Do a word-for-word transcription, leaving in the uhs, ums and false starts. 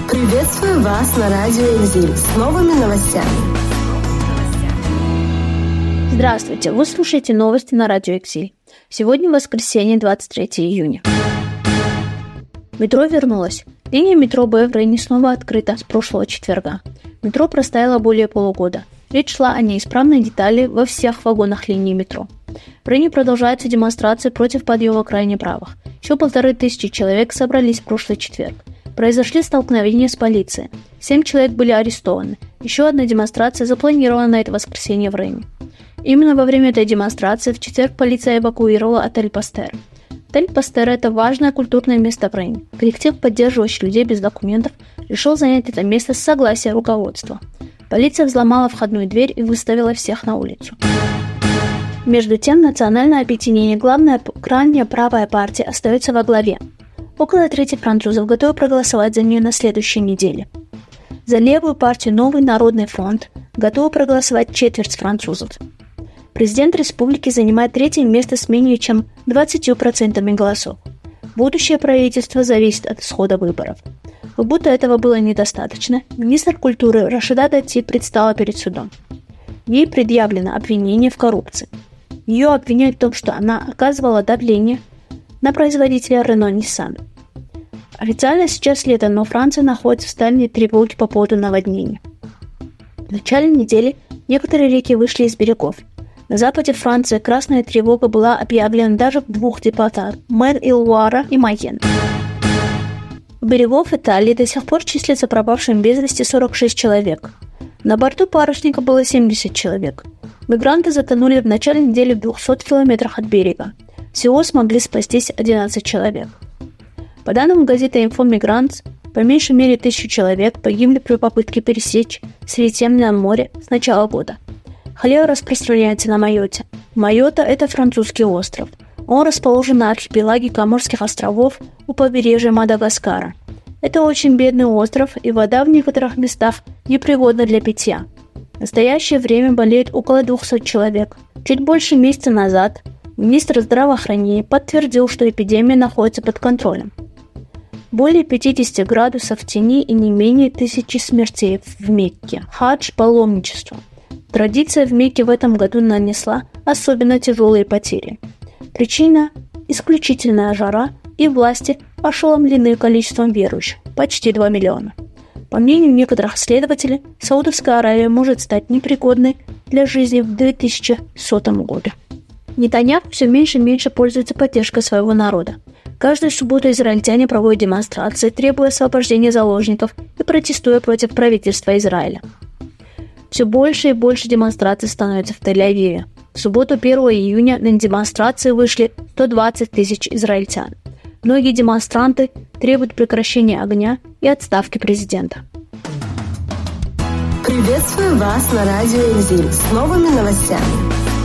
Приветствую вас на радио «Экзиль» с новыми новостями. Здравствуйте, вы слушаете новости на радио «Экзиль». Сегодня воскресенье, двадцать третьего июня. Метро вернулось. Линия метро Б в Рейне снова открыта с прошлого четверга. Метро простояло более полугода. Речь шла о неисправной детали во всех вагонах линии метро. В Рейне продолжаются демонстрации против подъема крайне правых. Еще полторы тысячи человек собрались в прошлый четверг. Произошли столкновения с полицией. Семь человек были арестованы. Еще одна демонстрация запланирована на это воскресенье в Рейне. Именно во время этой демонстрации в четверг полиция эвакуировала отель Пастер. Отель Пастер – это важное культурное место в Рейне. Коллектив, поддерживающий людей без документов, решил занять это место с согласия руководства. Полиция взломала входную дверь и выставила всех на улицу. Между тем, национальное объединение, главная крайне правая партия, остается во главе. Около трети французов готовы проголосовать за нее на следующей неделе. За левую партию «Новый народный фронт» готовы проголосовать четверть французов. Президент республики занимает третье место с менее чем двадцатью процентами голосов. Будущее правительства зависит от исхода выборов. Как будто этого было недостаточно, министр культуры Рашида Дати предстала перед судом. Ей предъявлено обвинение в коррупции. Ее обвиняют в том, что она оказывала давление на производителя Renault Nissan. Официально сейчас лето, но Франция находится в стадии тревоги по поводу наводнения. В начале недели некоторые реки вышли из берегов. На западе Франции красная тревога была объявлена даже в двух департаментах – Мэр-и-Луара и Майен. У берегов Италии до сих пор числятся пропавшими без вести сорок шесть человек. На борту парусника было семьдесят человек. Мигранты затонули в начале недели в двухстах километрах от берега. Всего смогли спастись одиннадцать человек. По данным газеты «Инфомигрант», по меньшей мере тысячу человек погибли при попытке пересечь Средиземное море с начала года. Холера распространяется на Майотте. Майотта – это французский остров. Он расположен на архипелаге Коморских островов у побережья Мадагаскара. Это очень бедный остров, и вода в некоторых местах непригодна для питья. В настоящее время болеет около двухсот человек. Чуть больше месяца назад министр здравоохранения подтвердил, что эпидемия находится под контролем. Более пятидесяти градусов тени и не менее тысячи смертей в Мекке. Хадж – паломничество. Традиция в Мекке в этом году нанесла особенно тяжелые потери. Причина – исключительная жара, и власти ошеломлены количеством верующих – почти два миллиона. По мнению некоторых исследователей, Саудовская Аравия может стать непригодной для жизни в две тысячи сотом году. Нетаньяху все меньше и меньше пользуется поддержкой своего народа. Каждую субботу израильтяне проводят демонстрации, требуя освобождения заложников и протестуя против правительства Израиля. Все больше и больше демонстраций становится в Тель-Авиве. В субботу первого июня на демонстрации вышли сто двадцать тысяч израильтян. Многие демонстранты требуют прекращения огня и отставки президента. Приветствую вас на радио «Экзиль» с новыми новостями.